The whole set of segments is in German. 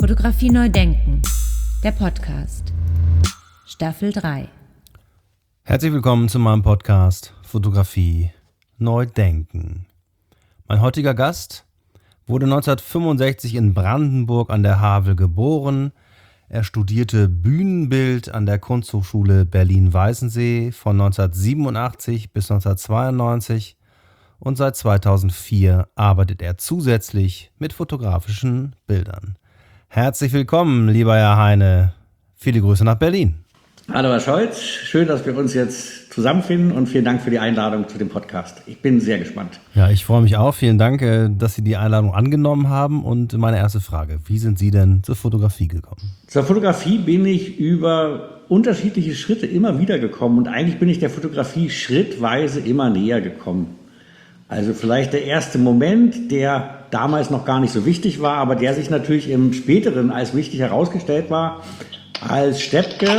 Fotografie neu denken, der Podcast, Staffel 3. Herzlich willkommen zu meinem Podcast Fotografie neu denken. Mein heutiger Gast wurde 1965 in Brandenburg an der Havel geboren. Er studierte Bühnenbild an der Kunsthochschule Berlin-Weißensee von 1987 bis 1992 und seit 2004 arbeitet er zusätzlich mit fotografischen Bildern. Herzlich willkommen, lieber Herr Heine. Viele Grüße nach Berlin. Hallo Herr Scholz, schön, dass wir uns jetzt zusammenfinden und vielen Dank für die Einladung zu dem Podcast. Ich bin sehr gespannt. Ja, ich freue mich auch. Vielen Dank, dass Sie die Einladung angenommen haben. Und meine erste Frage, wie sind Sie denn zur Fotografie gekommen? Zur Fotografie bin ich über unterschiedliche Schritte immer wieder gekommen und eigentlich bin ich der Fotografie schrittweise immer näher gekommen. Also vielleicht der erste Moment, der damals noch gar nicht so wichtig war, aber der sich natürlich im späteren als wichtig herausgestellt war. Als Steppke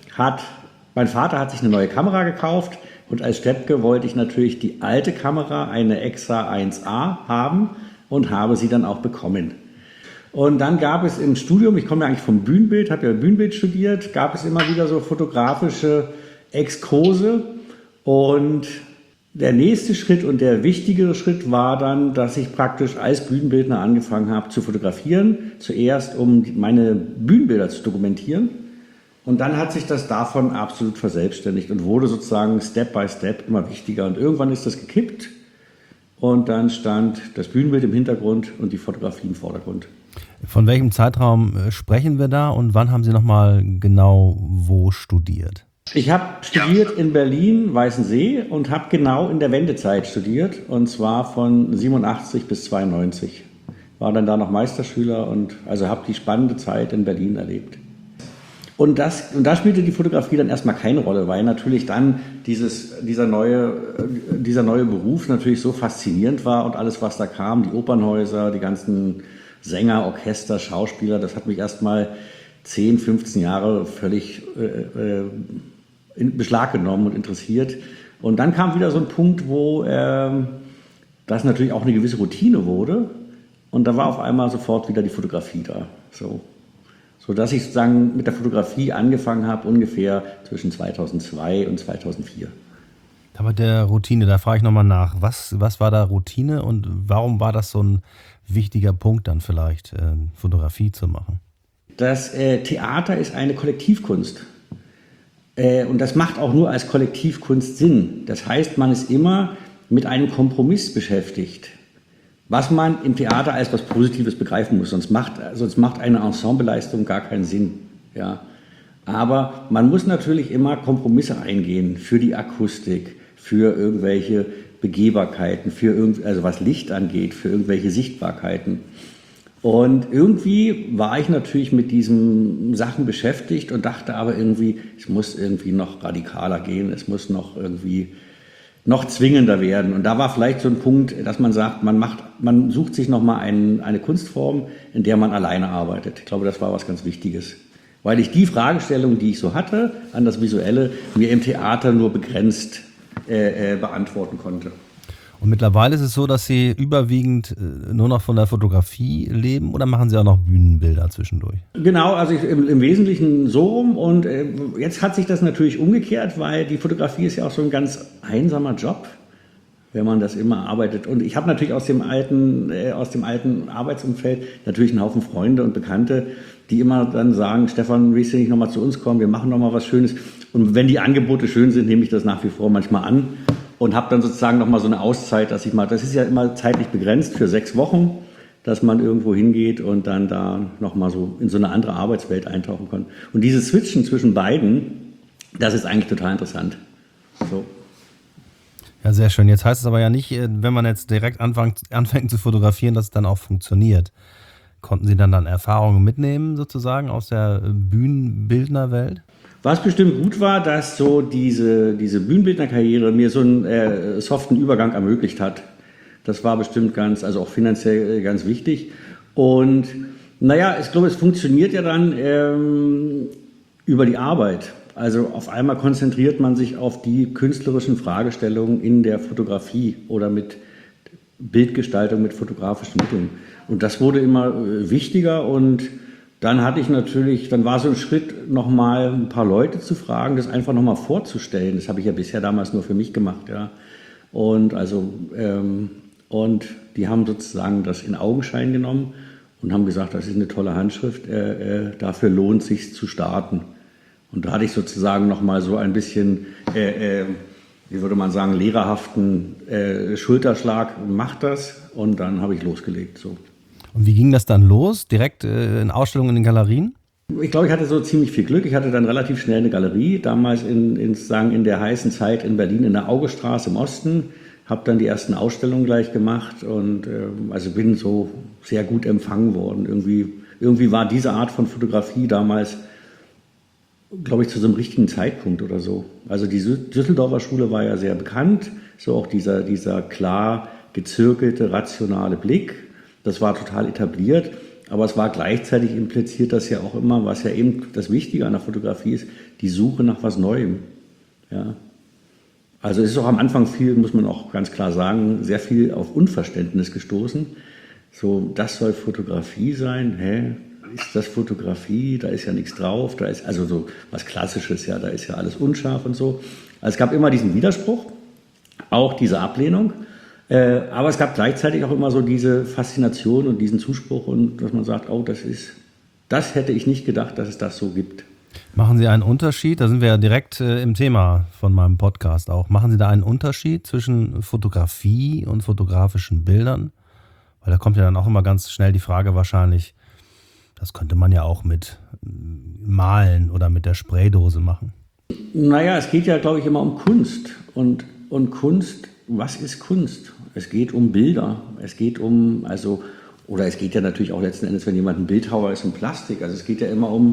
mein Vater hat sich eine neue Kamera gekauft und als Steppke wollte ich natürlich die alte Kamera, eine Exa 1A haben und habe sie dann auch bekommen. Und dann gab es im Studium, ich komme ja eigentlich vom Bühnenbild, habe ja Bühnenbild studiert, gab es immer wieder so fotografische Exkurse und der nächste Schritt und der wichtigere Schritt war dann, dass ich praktisch als Bühnenbildner angefangen habe zu fotografieren. Zuerst, um meine Bühnenbilder zu dokumentieren. Und dann hat sich das davon absolut verselbstständigt und wurde sozusagen Step by Step immer wichtiger. Und irgendwann ist das gekippt und dann stand das Bühnenbild im Hintergrund und die Fotografie im Vordergrund. Von welchem Zeitraum sprechen wir da und wann haben Sie nochmal genau wo studiert? Ich habe studiert in Berlin, Weißensee und habe genau in der Wendezeit studiert und zwar von 87 bis 92. War dann da noch Meisterschüler und also habe die spannende Zeit in Berlin erlebt. Und da spielte die Fotografie dann erstmal keine Rolle, weil natürlich dann dieser neue Beruf natürlich so faszinierend war und alles, was da kam, die Opernhäuser, die ganzen Sänger, Orchester, Schauspieler, das hat mich erstmal 10, 15 Jahre völlig in Beschlag genommen und interessiert. Und dann kam wieder so ein Punkt, wo das natürlich auch eine gewisse Routine wurde. Und da war auf einmal sofort wieder die Fotografie da. So dass ich sozusagen mit der Fotografie angefangen habe, ungefähr zwischen 2002 und 2004. Aber der Routine, da frage ich nochmal nach. Was war da Routine und warum war das so ein wichtiger Punkt dann vielleicht, Fotografie zu machen? Das Theater ist eine Kollektivkunst. Und das macht auch nur als Kollektivkunst Sinn. Das heißt, man ist immer mit einem Kompromiss beschäftigt, was man im Theater als was Positives begreifen muss. Sonst macht eine Ensembleleistung gar keinen Sinn. Ja. Aber man muss natürlich immer Kompromisse eingehen für die Akustik, für irgendwelche Begehbarkeiten, also was Licht angeht, für irgendwelche Sichtbarkeiten. Und irgendwie war ich natürlich mit diesen Sachen beschäftigt und dachte aber irgendwie, es muss irgendwie noch radikaler gehen, es muss noch zwingender werden. Und da war vielleicht so ein Punkt, dass man sagt, man sucht sich nochmal eine Kunstform, in der man alleine arbeitet. Ich glaube, das war was ganz Wichtiges. Weil ich die Fragestellung, die ich so hatte, an das Visuelle, mir im Theater nur begrenzt beantworten konnte. Und mittlerweile ist es so, dass Sie überwiegend nur noch von der Fotografie leben oder machen Sie auch noch Bühnenbilder zwischendurch? Genau, also im Wesentlichen so rum und jetzt hat sich das natürlich umgekehrt, weil die Fotografie ist ja auch so ein ganz einsamer Job, wenn man das immer arbeitet. Und ich habe natürlich aus dem alten Arbeitsumfeld natürlich einen Haufen Freunde und Bekannte, die immer dann sagen, Stefan, willst du nicht nochmal zu uns kommen, wir machen nochmal was Schönes. Und wenn die Angebote schön sind, nehme ich das nach wie vor manchmal an. Und habe dann sozusagen nochmal so eine Auszeit, das ist ja immer zeitlich begrenzt für 6 Wochen, dass man irgendwo hingeht und dann da nochmal so in so eine andere Arbeitswelt eintauchen kann. Und dieses Switchen zwischen beiden, das ist eigentlich total interessant. So. Ja, sehr schön. Jetzt heißt es aber ja nicht, wenn man jetzt direkt anfängt zu fotografieren, dass es dann auch funktioniert. Konnten Sie dann Erfahrungen mitnehmen sozusagen aus der Bühnenbildnerwelt? Was bestimmt gut war, dass so diese Bühnenbildnerkarriere mir so einen soften Übergang ermöglicht hat. Das war bestimmt auch finanziell ganz wichtig. Und naja, ich glaube, es funktioniert ja dann über die Arbeit. Also auf einmal konzentriert man sich auf die künstlerischen Fragestellungen in der Fotografie oder mit Bildgestaltung mit fotografischen Mitteln. Und das wurde immer wichtiger und dann war so ein Schritt, nochmal ein paar Leute zu fragen, das einfach nochmal vorzustellen. Das habe ich ja bisher damals nur für mich gemacht, ja. Und die haben sozusagen das in Augenschein genommen und haben gesagt, das ist eine tolle Handschrift, dafür lohnt es sich zu starten. Und da hatte ich sozusagen nochmal so ein bisschen, wie würde man sagen, lehrerhaften Schulterschlag, mach das, und dann habe ich losgelegt, so. Und wie ging das dann los? Direkt in Ausstellungen in den Galerien? Ich glaube, ich hatte so ziemlich viel Glück. Ich hatte dann relativ schnell eine Galerie, damals in der heißen Zeit in Berlin in der Augestraße im Osten. Habe dann die ersten Ausstellungen gleich gemacht und also bin so sehr gut empfangen worden. Irgendwie war diese Art von Fotografie damals, glaube ich, zu so einem richtigen Zeitpunkt oder so. Also die Düsseldorfer Schule war ja sehr bekannt, so auch dieser klar gezirkelte, rationale Blick. Das war total etabliert, aber es war gleichzeitig impliziert, dass ja auch immer, was ja eben das Wichtige an der Fotografie ist, die Suche nach was Neuem. Ja. Also es ist auch am Anfang viel, muss man auch ganz klar sagen, sehr viel auf Unverständnis gestoßen. So, das soll Fotografie sein? Hä? Ist das Fotografie? Da ist ja nichts drauf. Da ist also so was Klassisches, ja, da ist ja alles unscharf und so. Also es gab immer diesen Widerspruch, auch diese Ablehnung. Aber es gab gleichzeitig auch immer so diese Faszination und diesen Zuspruch, und dass man sagt, oh, das hätte ich nicht gedacht, dass es das so gibt. Machen Sie einen Unterschied, da sind wir ja direkt im Thema von meinem Podcast auch, machen Sie da einen Unterschied zwischen Fotografie und fotografischen Bildern? Weil da kommt ja dann auch immer ganz schnell die Frage wahrscheinlich, das könnte man ja auch mit Malen oder mit der Spraydose machen. Naja, es geht ja, glaube ich, immer um Kunst. Und Kunst, was ist Kunst? Es geht um Bilder, es geht ja natürlich auch letzten Endes, wenn jemand ein Bildhauer ist, um Plastik. Also es geht ja immer um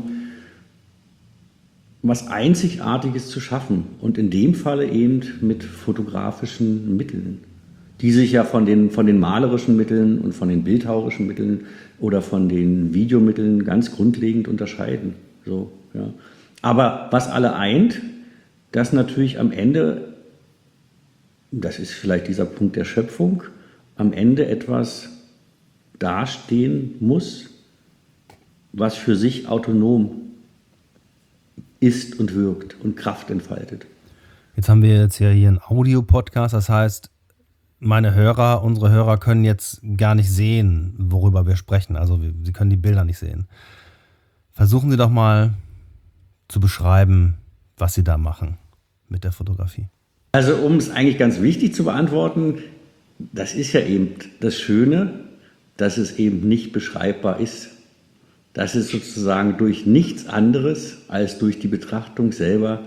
was Einzigartiges zu schaffen, und in dem Falle eben mit fotografischen Mitteln, die sich ja von den malerischen Mitteln und von den bildhauerischen Mitteln oder von den Videomitteln ganz grundlegend unterscheiden. So, ja. Aber was alle eint, dass natürlich am Ende, das ist vielleicht dieser Punkt der Schöpfung, am Ende etwas dastehen muss, was für sich autonom ist und wirkt und Kraft entfaltet. Jetzt haben wir jetzt ja hier einen Audio-Podcast, das heißt, unsere Hörer können jetzt gar nicht sehen, worüber wir sprechen. Also sie können die Bilder nicht sehen. Versuchen Sie doch mal zu beschreiben, was Sie da machen mit der Fotografie. Also um es eigentlich ganz wichtig zu beantworten, das ist ja eben das Schöne, dass es eben nicht beschreibbar ist. Dass es sozusagen durch nichts anderes als durch die Betrachtung selber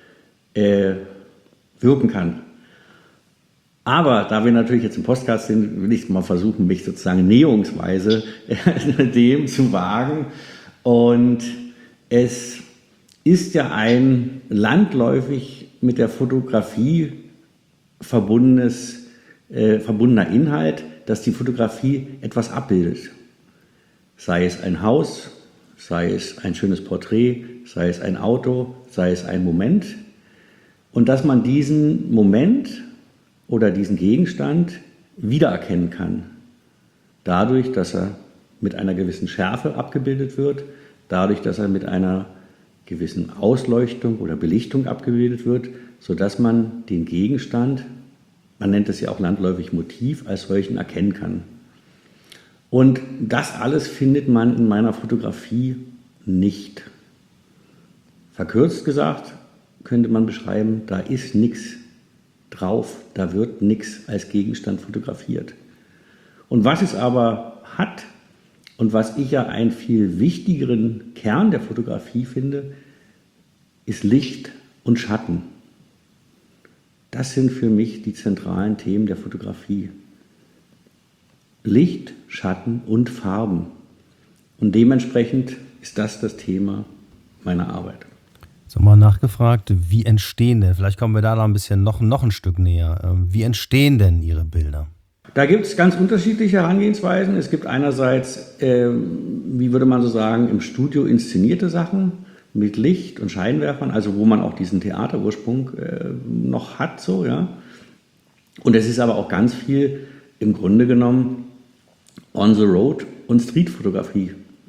wirken kann. Aber da wir natürlich jetzt im Podcast sind, will ich mal versuchen, mich sozusagen näherungsweise dem zu wagen. Und es ist ja ein landläufig mit der Fotografie verbundener Inhalt, dass die Fotografie etwas abbildet. Sei es ein Haus, sei es ein schönes Porträt, sei es ein Auto, sei es ein Moment. Und dass man diesen Moment oder diesen Gegenstand wiedererkennen kann. Dadurch, dass er mit einer gewissen Schärfe abgebildet wird, dadurch, dass er mit einer gewissen Ausleuchtung oder Belichtung abgebildet wird, sodass man den Gegenstand, man nennt es ja auch landläufig Motiv, als solchen erkennen kann. Und das alles findet man in meiner Fotografie nicht. Verkürzt gesagt könnte man beschreiben, da ist nichts drauf, da wird nichts als Gegenstand fotografiert. Und was es aber hat und was ich ja einen viel wichtigeren Kern der Fotografie finde, ist Licht und Schatten. Das sind für mich die zentralen Themen der Fotografie. Licht, Schatten und Farben. Und dementsprechend ist das Thema meiner Arbeit. So, mal nachgefragt, wie entstehen denn, vielleicht kommen wir da noch ein bisschen noch ein Stück näher, wie entstehen denn Ihre Bilder? Da gibt es ganz unterschiedliche Herangehensweisen. Es gibt einerseits, wie würde man so sagen, im Studio inszenierte Sachen mit Licht und Scheinwerfern, also wo man auch diesen Theaterursprung noch hat, so, ja. Und es ist aber auch ganz viel im Grunde genommen on the road und Streetfotografie.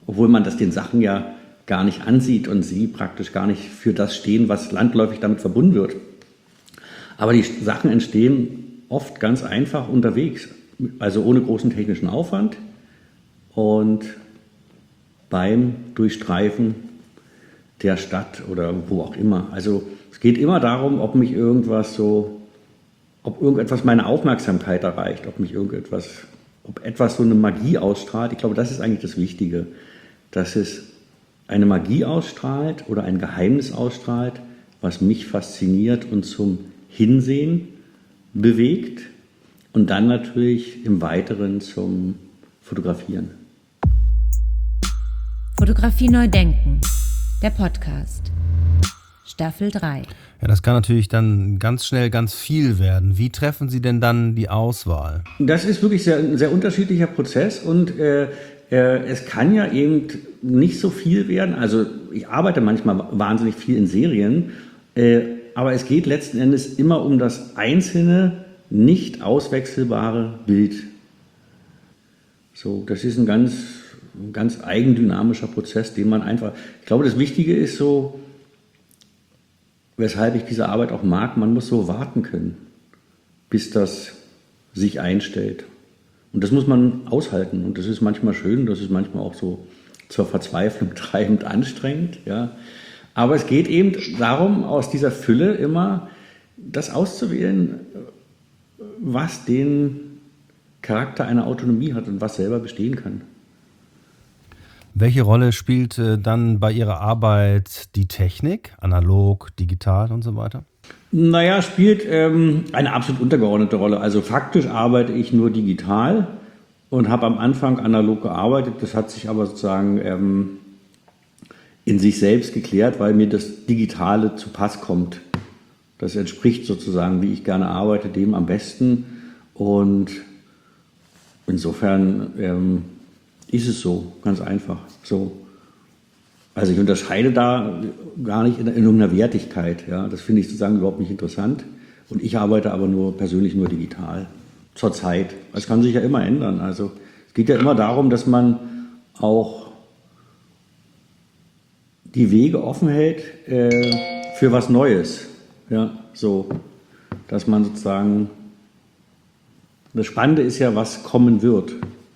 obwohl man das den Sachen ja gar nicht ansieht und sie praktisch gar nicht für das stehen, was landläufig damit verbunden wird. Aber die Sachen entstehen oft ganz einfach unterwegs, also ohne großen technischen Aufwand und beim Durchstreifen der Stadt oder wo auch immer. Also es geht immer darum, ob irgendetwas meine Aufmerksamkeit erreicht, ob etwas so eine Magie ausstrahlt. Ich glaube, das ist eigentlich das Wichtige, dass es eine Magie ausstrahlt oder ein Geheimnis ausstrahlt, was mich fasziniert und zum Hinsehen bewegt und dann natürlich im Weiteren zum Fotografieren. Fotografie neu denken, der Podcast, Staffel 3. Ja, das kann natürlich dann ganz schnell ganz viel werden. Wie treffen Sie denn dann die Auswahl? Das ist wirklich ein sehr unterschiedlicher Prozess und es kann ja eben nicht so viel werden. Also ich arbeite manchmal wahnsinnig viel in Serien, aber es geht letzten Endes immer um das einzelne, nicht auswechselbare Bild. So, das ist ein ganz eigendynamischer Prozess, den man einfach... Ich glaube, das Wichtige ist so, weshalb ich diese Arbeit auch mag, man muss so warten können, bis das sich einstellt. Und das muss man aushalten. Und das ist manchmal schön, das ist manchmal auch so zur Verzweiflung treibend anstrengend. Ja. Aber es geht eben darum, aus dieser Fülle immer das auszuwählen, was den Charakter einer Autonomie hat und was selber bestehen kann. Welche Rolle spielt dann bei Ihrer Arbeit die Technik, analog, digital und so weiter? Naja, spielt eine absolut untergeordnete Rolle. Also faktisch arbeite ich nur digital und habe am Anfang analog gearbeitet. Das hat sich aber sozusagen in sich selbst geklärt, weil mir das Digitale zu Pass kommt. Das entspricht sozusagen, wie ich gerne arbeite, dem am besten. Und insofern ist es so, ganz einfach. So. Also ich unterscheide da gar nicht in irgendeiner Wertigkeit. Ja. Das finde ich sozusagen überhaupt nicht interessant. Und ich arbeite aber persönlich nur digital. Zurzeit. Das kann sich ja immer ändern. Also es geht ja immer darum, dass man auch die Wege offen hält für was Neues. Ja, so. Dass man sozusagen... Das Spannende ist ja, was kommen wird.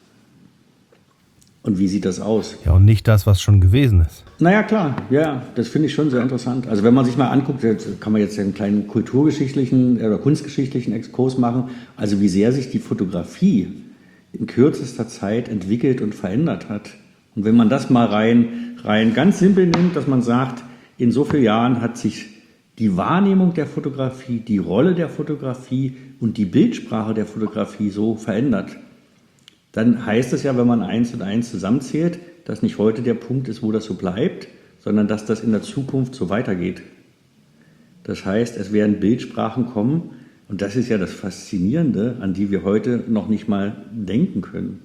Und wie sieht das aus? Ja, und nicht das, was schon gewesen ist. Naja, klar. Ja, das finde ich schon sehr interessant. Also wenn man sich mal anguckt, kann man jetzt einen kleinen kulturgeschichtlichen oder kunstgeschichtlichen Exkurs machen. Also wie sehr sich die Fotografie in kürzester Zeit entwickelt und verändert hat. Und wenn man das mal rein ganz simpel nimmt, dass man sagt, in so vielen Jahren hat sich die Wahrnehmung der Fotografie, die Rolle der Fotografie und die Bildsprache der Fotografie so verändert, dann heißt es ja, wenn man 1 und 1 zusammenzählt, dass nicht heute der Punkt ist, wo das so bleibt, sondern dass das in der Zukunft so weitergeht. Das heißt, es werden Bildsprachen kommen und das ist ja das Faszinierende, an die wir heute noch nicht mal denken können.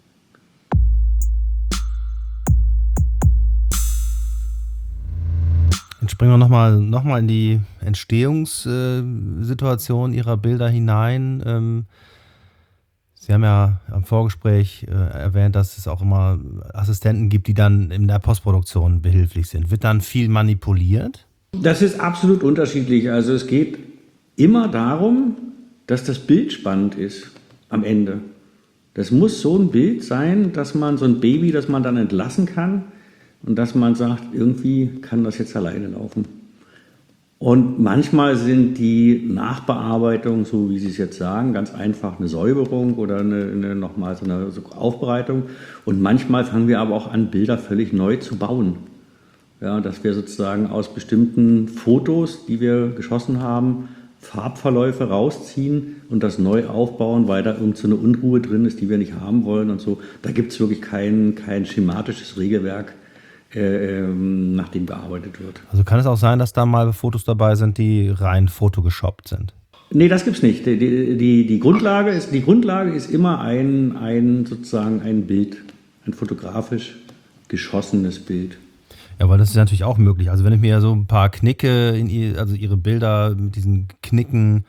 Jetzt springen wir noch mal in die Entstehungssituation Ihrer Bilder hinein. Sie haben ja am Vorgespräch erwähnt, dass es auch immer Assistenten gibt, die dann in der Postproduktion behilflich sind. Wird dann viel manipuliert? Das ist absolut unterschiedlich. Also es geht immer darum, dass das Bild spannend ist am Ende. Das muss so ein Bild sein, dass man so ein Baby, das man dann entlassen kann und dass man sagt, irgendwie kann das jetzt alleine laufen. Und manchmal sind die Nachbearbeitungen, so wie Sie es jetzt sagen, ganz einfach eine Säuberung oder nochmal so eine Aufbereitung. Und manchmal fangen wir aber auch an, Bilder völlig neu zu bauen. Ja, dass wir sozusagen aus bestimmten Fotos, die wir geschossen haben, Farbverläufe rausziehen und das neu aufbauen, weil da irgend so eine Unruhe drin ist, die wir nicht haben wollen und so. Da gibt es wirklich kein schematisches Regelwerk, nach dem gearbeitet wird. Also kann es auch sein, dass da mal Fotos dabei sind, die rein photogeshoppt sind? Nee, das gibt's nicht. Die Grundlage ist immer ein Bild, ein fotografisch geschossenes Bild. Ja, weil das ist natürlich auch möglich. Also wenn ich mir so ein paar Knicke also Ihre Bilder mit diesen Knicken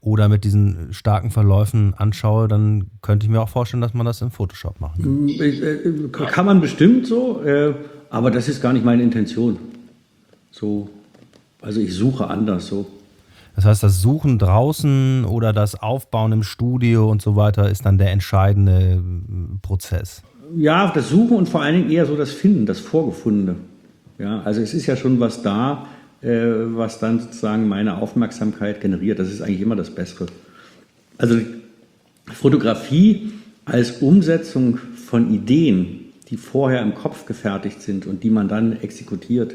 oder mit diesen starken Verläufen anschaue, dann könnte ich mir auch vorstellen, dass man das im Photoshop macht. Kann man bestimmt so, aber das ist gar nicht meine Intention. So, also ich suche anders so. Das heißt, das Suchen draußen oder das Aufbauen im Studio und so weiter ist dann der entscheidende Prozess. Ja, das Suchen und vor allen Dingen eher so das Finden, das Vorgefundene. Ja, also es ist ja schon was da, was dann sozusagen meine Aufmerksamkeit generiert. Das ist eigentlich immer das Bessere. Also Fotografie als Umsetzung von Ideen, die vorher im Kopf gefertigt sind und die man dann exekutiert,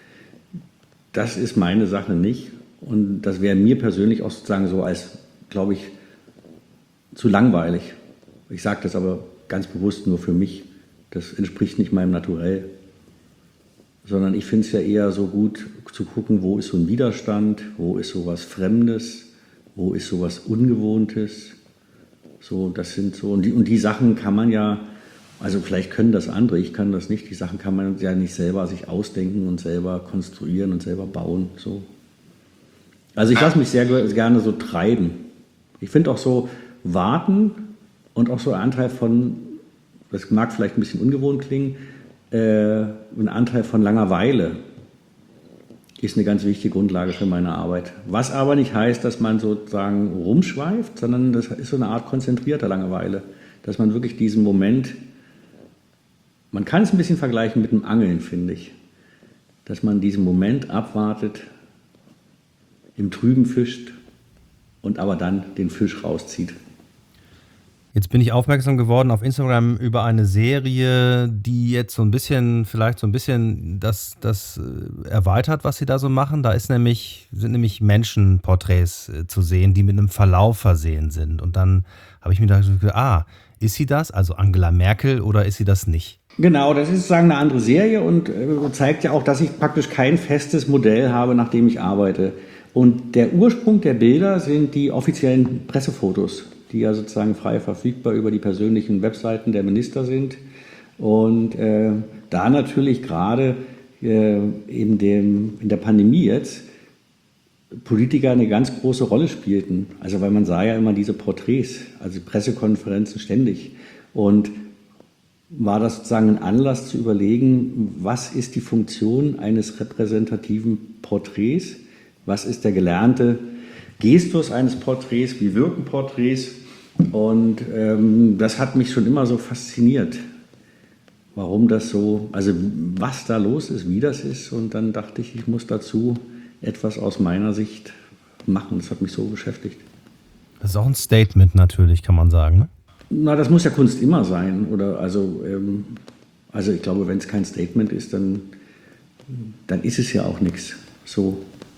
das ist meine Sache nicht. Und das wäre mir persönlich auch sozusagen so als, glaube ich, zu langweilig. Ich sage das aber ganz bewusst nur für mich. Das entspricht nicht meinem Naturell. Sondern ich finde es ja eher so gut zu gucken, wo ist so ein Widerstand, wo ist so was Fremdes, wo ist so was Ungewohntes. So, das sind so, und die Sachen kann man ja, also vielleicht können das andere, ich kann das nicht, die Sachen kann man ja nicht selber sich ausdenken und selber konstruieren und selber bauen. So. Also ich lasse mich sehr gerne so treiben. Ich finde auch so warten und auch so ein Anteil von, das mag vielleicht ein bisschen ungewohnt klingen, ein Anteil von Langeweile ist eine ganz wichtige Grundlage für meine Arbeit. Was aber nicht heißt, dass man sozusagen rumschweift, sondern das ist so eine Art konzentrierter Langeweile. Dass man wirklich diesen Moment, man kann es ein bisschen vergleichen mit dem Angeln, finde ich. Dass man diesen Moment abwartet, im Trüben fischt und aber dann den Fisch rauszieht. Jetzt bin ich aufmerksam geworden auf Instagram über eine Serie, die jetzt vielleicht so ein bisschen das erweitert, was sie da so machen. Da sind nämlich Menschenporträts zu sehen, die mit einem Verlauf versehen sind. Und dann habe ich mir gedacht, ist sie das, also Angela Merkel, oder ist sie das nicht? Genau, das ist sozusagen eine andere Serie und zeigt ja auch, dass ich praktisch kein festes Modell habe, nach dem ich arbeite. Und der Ursprung der Bilder sind die offiziellen Pressefotos, die ja sozusagen frei verfügbar über die persönlichen Webseiten der Minister sind. Und da natürlich gerade in der Pandemie jetzt Politiker eine ganz große Rolle spielten. Also weil man sah ja immer diese Porträts, also Pressekonferenzen ständig. Und war das sozusagen ein Anlass zu überlegen, was ist die Funktion eines repräsentativen Porträts? Was ist der gelernte Gestus eines Porträts? Wie wirken Porträts? Und das hat mich schon immer so fasziniert, warum das so, also was da los ist, wie das ist. Und dann dachte ich, ich muss dazu etwas aus meiner Sicht machen. Das hat mich so beschäftigt. Das ist auch ein Statement natürlich, kann man sagen, ne? Na, das muss ja Kunst immer sein. Oder also ich glaube, wenn es kein Statement ist, dann ist es ja auch nichts. So.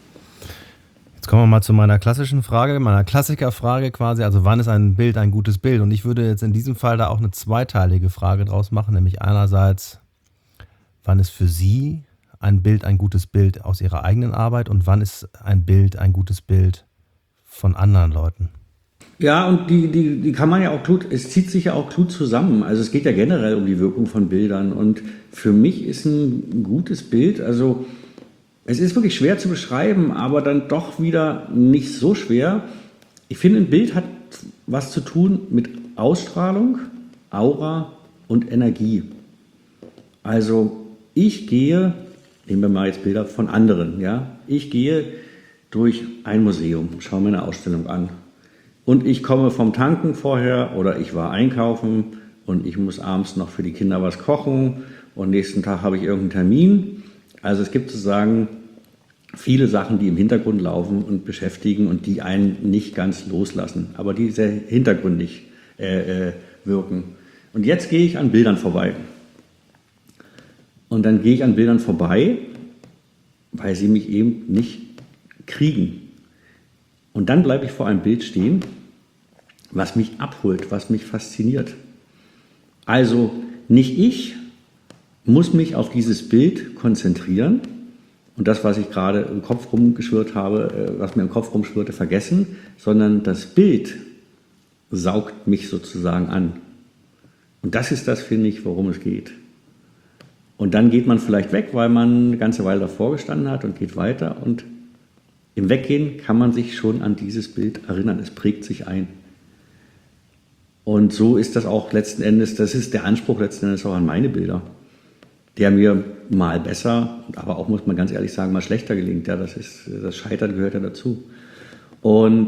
Jetzt kommen wir mal zu meiner klassischen Frage, meiner Klassikerfrage quasi. Also wann ist ein Bild ein gutes Bild? Und ich würde jetzt in diesem Fall da auch eine zweiteilige Frage draus machen, nämlich einerseits, wann ist für Sie ein Bild ein gutes Bild aus Ihrer eigenen Arbeit und wann ist ein Bild ein gutes Bild von anderen Leuten? Ja, und die kann man ja auch es zieht sich ja auch gut zusammen. Also es geht ja generell um die Wirkung von Bildern. Und für mich ist ein gutes Bild, also es ist wirklich schwer zu beschreiben, aber dann doch wieder nicht so schwer. Ich finde, ein Bild hat was zu tun mit Ausstrahlung, Aura und Energie. Also ich gehe, nehmen wir mal jetzt Bilder von anderen, ja, ich gehe durch ein Museum, schaue mir eine Ausstellung an. Und ich komme vom Tanken vorher oder ich war einkaufen und ich muss abends noch für die Kinder was kochen und nächsten Tag habe ich irgendeinen Termin. Also es gibt sozusagen viele Sachen, die im Hintergrund laufen und beschäftigen und die einen nicht ganz loslassen, aber die sehr hintergründig wirken. Und jetzt gehe ich an Bildern vorbei. Und dann gehe ich an Bildern vorbei, weil sie mich eben nicht kriegen. Und dann bleibe ich vor einem Bild stehen, was mich abholt, was mich fasziniert. Also nicht ich muss mich auf dieses Bild konzentrieren und das, was ich gerade im Kopf rumgeschwirrt habe, was mir im Kopf rumschwirrte, vergessen, sondern das Bild saugt mich sozusagen an. Und das ist das, finde ich, worum es geht. Und dann geht man vielleicht weg, weil man eine ganze Weile davor gestanden hat und geht weiter und im Weggehen kann man sich schon an dieses Bild erinnern. Es prägt sich ein. Und so ist das auch letzten Endes, das ist der Anspruch letzten Endes auch an meine Bilder, der mir mal besser, aber auch, muss man ganz ehrlich sagen, mal schlechter gelingt. Ja, das Scheitern gehört ja dazu. Und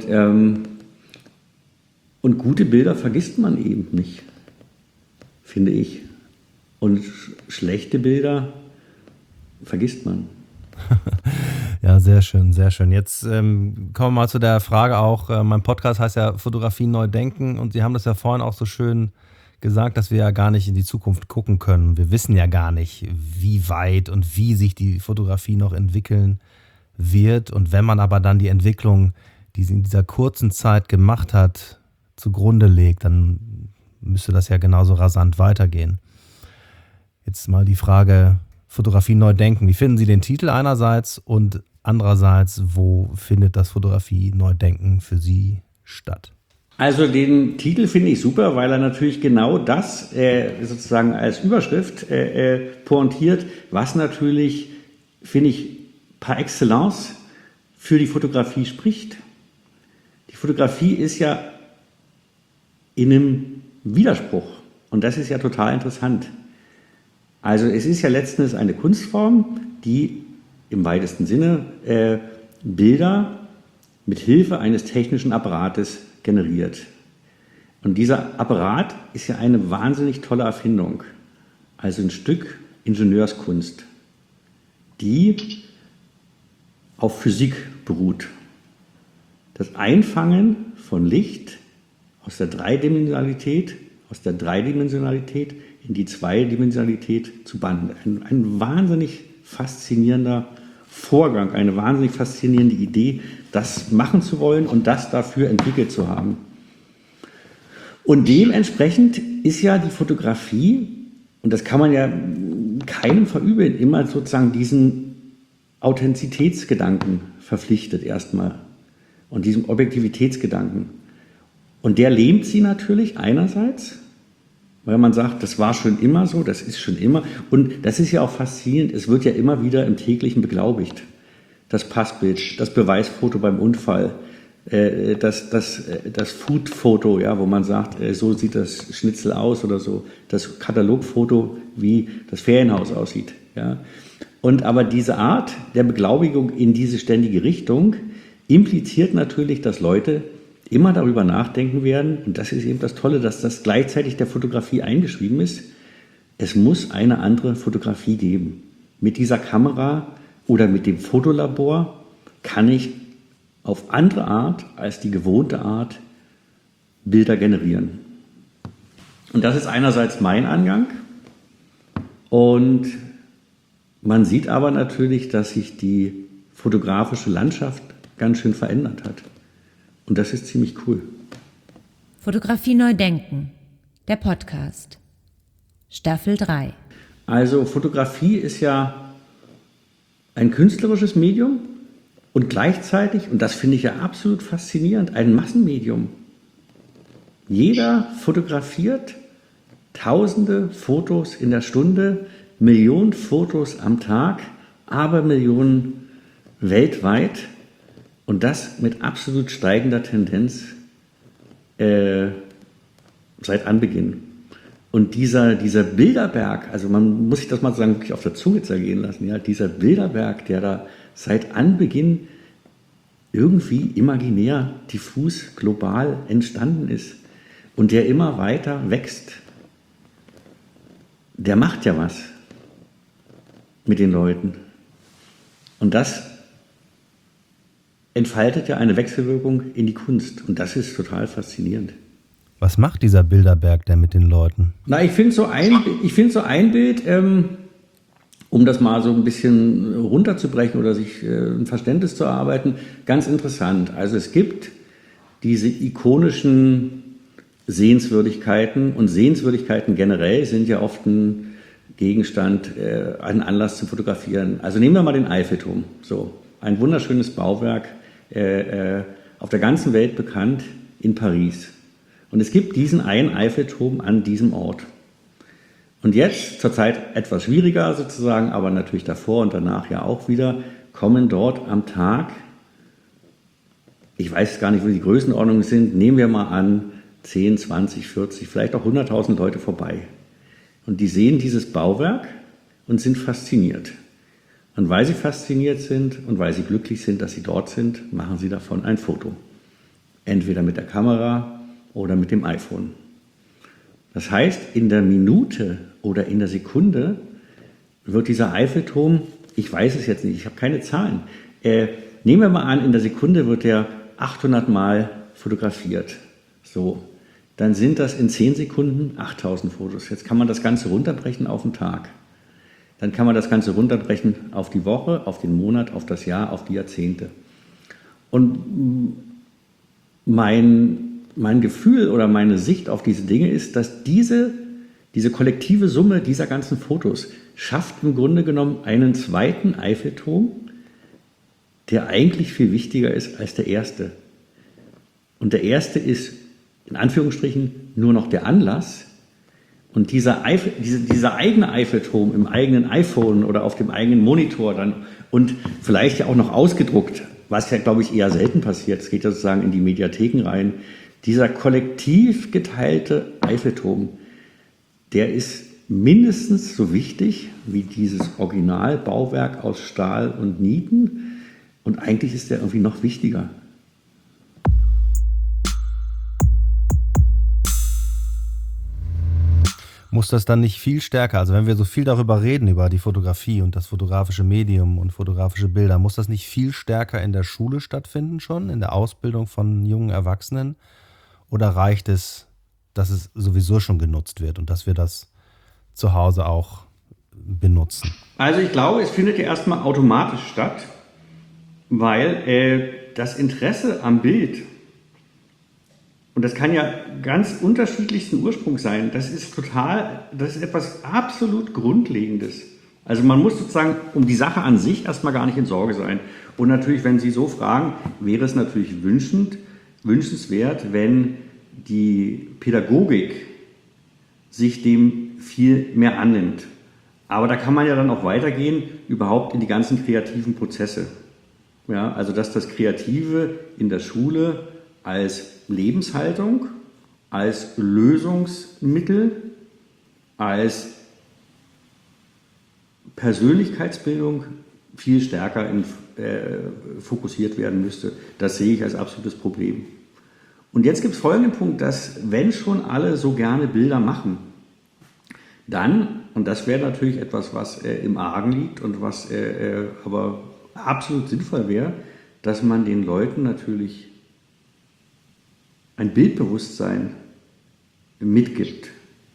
gute Bilder vergisst man eben nicht, finde ich. Und schlechte Bilder vergisst man. Ja, sehr schön, sehr schön. Jetzt kommen wir mal zu der Frage auch, mein Podcast heißt ja Fotografie neu denken und Sie haben das ja vorhin auch so schön gesagt, dass wir ja gar nicht in die Zukunft gucken können. Wir wissen ja gar nicht, wie weit und wie sich die Fotografie noch entwickeln wird. Und wenn man aber dann die Entwicklung, die sie in dieser kurzen Zeit gemacht hat, zugrunde legt, dann müsste das ja genauso rasant weitergehen. Jetzt mal die Frage, Fotografie neu denken. Wie finden Sie den Titel einerseits und andererseits, wo findet das Fotografie neu denken für Sie statt? Also den Titel finde ich super, weil er natürlich genau das sozusagen als Überschrift pointiert, was natürlich, finde ich, par excellence für die Fotografie spricht. Die Fotografie ist ja in einem Widerspruch und das ist ja total interessant. Also es ist ja letzten Endes eine Kunstform, die im weitesten Sinne Bilder mit Hilfe eines technischen Apparates generiert. Und dieser Apparat ist ja eine wahnsinnig tolle Erfindung, also ein Stück Ingenieurskunst, die auf Physik beruht. Das Einfangen von Licht aus der Dreidimensionalität in die Zweidimensionalität zu bannen. Ein wahnsinnig faszinierender Vorgang, eine wahnsinnig faszinierende Idee, das machen zu wollen und das dafür entwickelt zu haben. Und dementsprechend ist ja die Fotografie, und das kann man ja keinem verübeln, immer sozusagen diesen Authentizitätsgedanken verpflichtet erstmal und diesem Objektivitätsgedanken. Und der lähmt sie natürlich einerseits, weil man sagt, das war schon immer so, das ist schon immer. Und das ist ja auch faszinierend, es wird ja immer wieder im täglichen beglaubigt. Das Passbild, das Beweisfoto beim Unfall, das Food-Foto, ja, wo man sagt, so sieht das Schnitzel aus oder so, das Katalogfoto, wie das Ferienhaus aussieht. Ja. Und aber diese Art der Beglaubigung in diese ständige Richtung impliziert natürlich, dass Leute immer darüber nachdenken werden, und das ist eben das Tolle, dass das gleichzeitig der Fotografie eingeschrieben ist, es muss eine andere Fotografie geben. Mit dieser Kamera oder mit dem Fotolabor kann ich auf andere Art als die gewohnte Art Bilder generieren. Und das ist einerseits mein Angang und man sieht aber natürlich, dass sich die fotografische Landschaft ganz schön verändert hat. Und das ist ziemlich cool. Fotografie neu denken, der Podcast, Staffel 3. Also Fotografie ist ja ein künstlerisches Medium und gleichzeitig, und das finde ich ja absolut faszinierend, ein Massenmedium. Jeder fotografiert tausende Fotos in der Stunde, Millionen Fotos am Tag, Abermillionen weltweit. Und das mit absolut steigender Tendenz seit Anbeginn. Und dieser Bilderberg, also man muss sich das mal sagen, wirklich auf der Zunge zergehen lassen, ja, dieser Bilderberg, der da seit Anbeginn irgendwie imaginär, diffus, global entstanden ist und der immer weiter wächst, der macht ja was mit den Leuten. Und das entfaltet ja eine Wechselwirkung in die Kunst. Und das ist total faszinierend. Was macht dieser Bilderberg denn mit den Leuten? Na, ich finde so ein Bild, um das mal so ein bisschen runterzubrechen oder sich ein Verständnis zu erarbeiten, ganz interessant. Also es gibt diese ikonischen Sehenswürdigkeiten und Sehenswürdigkeiten generell sind ja oft ein Gegenstand, ein Anlass zu fotografieren. Also nehmen wir mal den Eiffelturm. So, ein wunderschönes Bauwerk, auf der ganzen Welt bekannt, in Paris. Und es gibt diesen einen Eiffelturm an diesem Ort. Und jetzt, zurzeit etwas schwieriger sozusagen, aber natürlich davor und danach ja auch wieder, kommen dort am Tag ich weiß gar nicht, wo die Größenordnungen sind, nehmen wir mal an, 10, 20, 40, vielleicht auch 100.000 Leute vorbei. Und die sehen dieses Bauwerk und sind fasziniert. Und weil sie fasziniert sind und weil sie glücklich sind, dass sie dort sind, machen sie davon ein Foto. Entweder mit der Kamera oder mit dem iPhone. Das heißt, in der Minute oder in der Sekunde wird dieser Eiffelturm, ich weiß es jetzt nicht, ich habe keine Zahlen, nehmen wir mal an, in der Sekunde wird der 800 Mal fotografiert. So, dann sind das in 10 Sekunden 8000 Fotos. Jetzt kann man das Ganze runterbrechen auf den Tag. Dann kann man das Ganze runterbrechen auf die Woche, auf den Monat, auf das Jahr, auf die Jahrzehnte. Und mein Gefühl oder meine Sicht auf diese Dinge ist, dass diese kollektive Summe dieser ganzen Fotos schafft im Grunde genommen einen zweiten Eiffelturm, der eigentlich viel wichtiger ist als der erste. Und der erste ist in Anführungsstrichen nur noch der Anlass. Und dieser eigene Eiffelturm im eigenen iPhone oder auf dem eigenen Monitor dann und vielleicht ja auch noch ausgedruckt, was ja, glaube ich, eher selten passiert, es geht ja sozusagen in die Mediatheken rein, dieser kollektiv geteilte Eiffelturm, der ist mindestens so wichtig wie dieses Originalbauwerk aus Stahl und Nieten und eigentlich ist der irgendwie noch wichtiger. Muss das dann nicht viel stärker, also wenn wir so viel darüber reden, über die Fotografie und das fotografische Medium und fotografische Bilder, muss das nicht viel stärker in der Schule stattfinden schon, in der Ausbildung von jungen Erwachsenen? Oder reicht es, dass es sowieso schon genutzt wird und dass wir das zu Hause auch benutzen? Also ich glaube, es findet ja erstmal automatisch statt, weil das Interesse am Bild, und das kann ja ganz unterschiedlichsten Ursprung sein, das ist etwas absolut Grundlegendes. Also man muss sozusagen um die Sache an sich erstmal gar nicht in Sorge sein. Und natürlich, wenn Sie so fragen, wäre es natürlich wünschenswert, wenn die Pädagogik sich dem viel mehr annimmt. Aber da kann man ja dann auch weitergehen, überhaupt in die ganzen kreativen Prozesse. Ja, also dass das Kreative in der Schule als Lebenshaltung, als Lösungsmittel, als Persönlichkeitsbildung viel stärker fokussiert werden müsste. Das sehe ich als absolutes Problem. Und jetzt gibt es folgenden Punkt, dass wenn schon alle so gerne Bilder machen, dann, und das wäre natürlich etwas, was im Argen liegt und was aber absolut sinnvoll wäre, dass man den Leuten natürlich ein Bildbewusstsein mitgibt,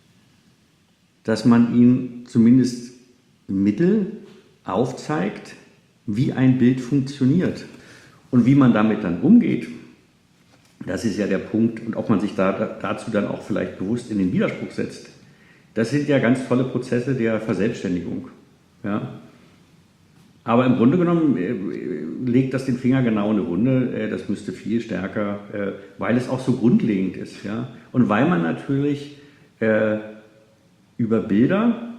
dass man ihnen zumindest Mittel aufzeigt, wie ein Bild funktioniert und wie man damit dann umgeht. Das ist ja der Punkt und ob man sich dazu dann auch vielleicht bewusst in den Widerspruch setzt. Das sind ja ganz tolle Prozesse der Verselbstständigung. Ja? Aber im Grunde genommen legt das den Finger genau in eine Wunde. Das müsste viel stärker, weil es auch so grundlegend ist. Ja? Und weil man natürlich über Bilder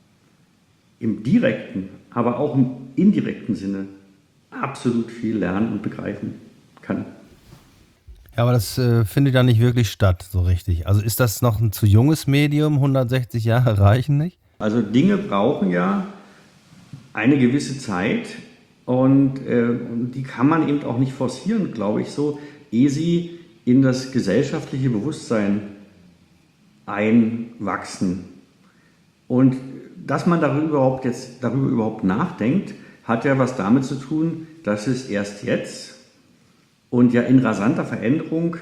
im direkten, aber auch im indirekten Sinne absolut viel lernen und begreifen kann. Ja, aber das findet ja nicht wirklich statt, so richtig. Also ist das noch ein zu junges Medium? 160 Jahre reichen nicht? Also Dinge brauchen ja eine gewisse Zeit und die kann man eben auch nicht forcieren, glaube ich, so, ehe sie in das gesellschaftliche Bewusstsein einwachsen. Und dass man darüber überhaupt nachdenkt, hat ja was damit zu tun, dass es erst jetzt und ja in rasanter Veränderung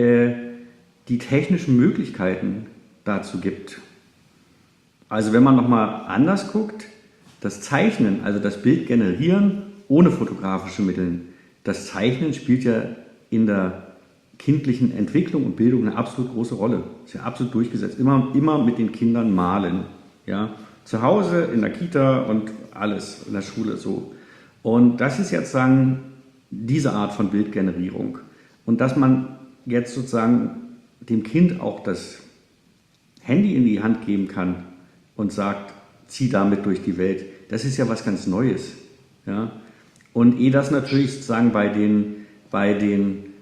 die technischen Möglichkeiten dazu gibt. Also wenn man nochmal anders guckt, das Zeichnen, also das Bild generieren ohne fotografische Mittel, das Zeichnen spielt ja in der kindlichen Entwicklung und Bildung eine absolut große Rolle. Ist ja absolut durchgesetzt. Immer mit den Kindern malen. Ja? Zu Hause, in der Kita und alles, in der Schule so. Und das ist jetzt sagen diese Art von Bildgenerierung. Und dass man jetzt sozusagen dem Kind auch das Handy in die Hand geben kann und sagt, zieh damit durch die Welt. Das ist ja was ganz Neues. Ja? Und das natürlich sozusagen bei den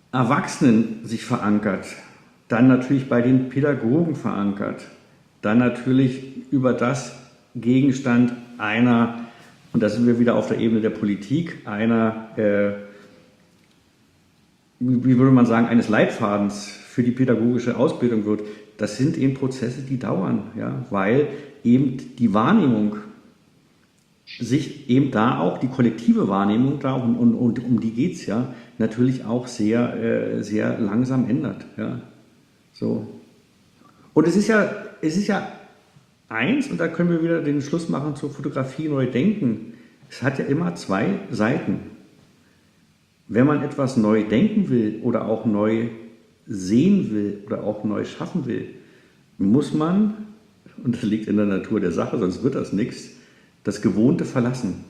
Erwachsenen sich verankert, dann natürlich bei den Pädagogen verankert, dann natürlich über das Gegenstand einer, und da sind wir wieder auf der Ebene der Politik, einer, wie würde man sagen, eines Leitfadens für die pädagogische Ausbildung wird. Das sind eben Prozesse, die dauern, ja, weil eben die Wahrnehmung sich eben da auch, die kollektive Wahrnehmung da, und um die geht es ja, natürlich auch sehr, sehr langsam ändert. Ja. So. Und es ist ja eins, und da können wir wieder den Schluss machen zur Fotografie neu denken. Es hat ja immer zwei Seiten. Wenn man etwas neu denken will oder auch neu sehen will oder auch neu schaffen will, muss man, und das liegt in der Natur der Sache, sonst wird das nichts, das Gewohnte verlassen.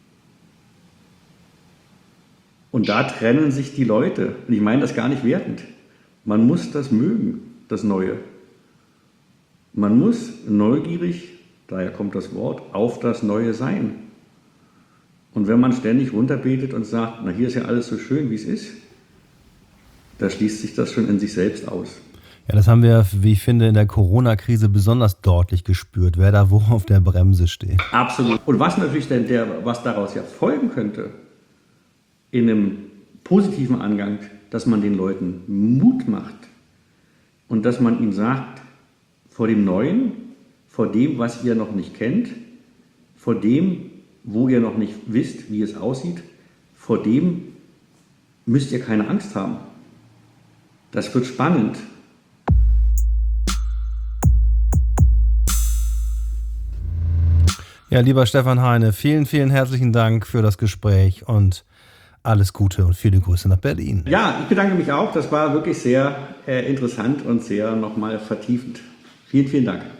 Und da trennen sich die Leute. Und ich meine das gar nicht wertend. Man muss das mögen, das Neue. Man muss neugierig, daher kommt das Wort, auf das Neue sein. Und wenn man ständig runterbetet und sagt, na, hier ist ja alles so schön, wie es ist, da schließt sich das schon in sich selbst aus. Ja, das haben wir, wie ich finde, in der Corona-Krise besonders deutlich gespürt, wer da wo auf der Bremse steht. Absolut. Und was natürlich was daraus ja folgen könnte, in einem positiven Angang, dass man den Leuten Mut macht und dass man ihnen sagt, vor dem Neuen, vor dem, was ihr noch nicht kennt, vor dem, wo ihr noch nicht wisst, wie es aussieht, vor dem müsst ihr keine Angst haben. Das wird spannend. Ja, lieber Stefan Heine, vielen, vielen herzlichen Dank für das Gespräch und alles Gute und viele Grüße nach Berlin. Ja, ich bedanke mich auch. Das war wirklich sehr interessant und sehr nochmal vertiefend. Vielen, vielen Dank.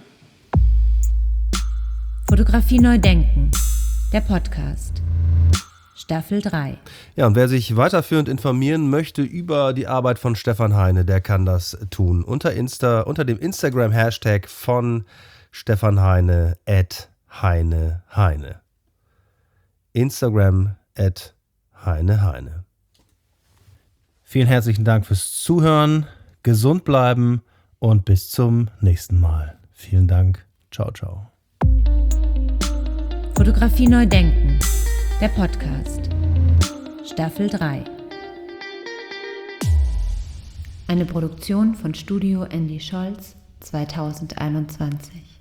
Fotografie neu denken, der Podcast. Staffel 3. Ja, und wer sich weiterführend informieren möchte über die Arbeit von Stefan Heine, der kann das tun. Unter dem Instagram-Hashtag von Stefan Heine @HeineHeine. Instagram @HeineHeine. Vielen herzlichen Dank fürs Zuhören, gesund bleiben und bis zum nächsten Mal. Vielen Dank. Ciao, ciao. Fotografie neu denken, der Podcast. Staffel 3. Eine Produktion von Studio Andy Scholz 2021.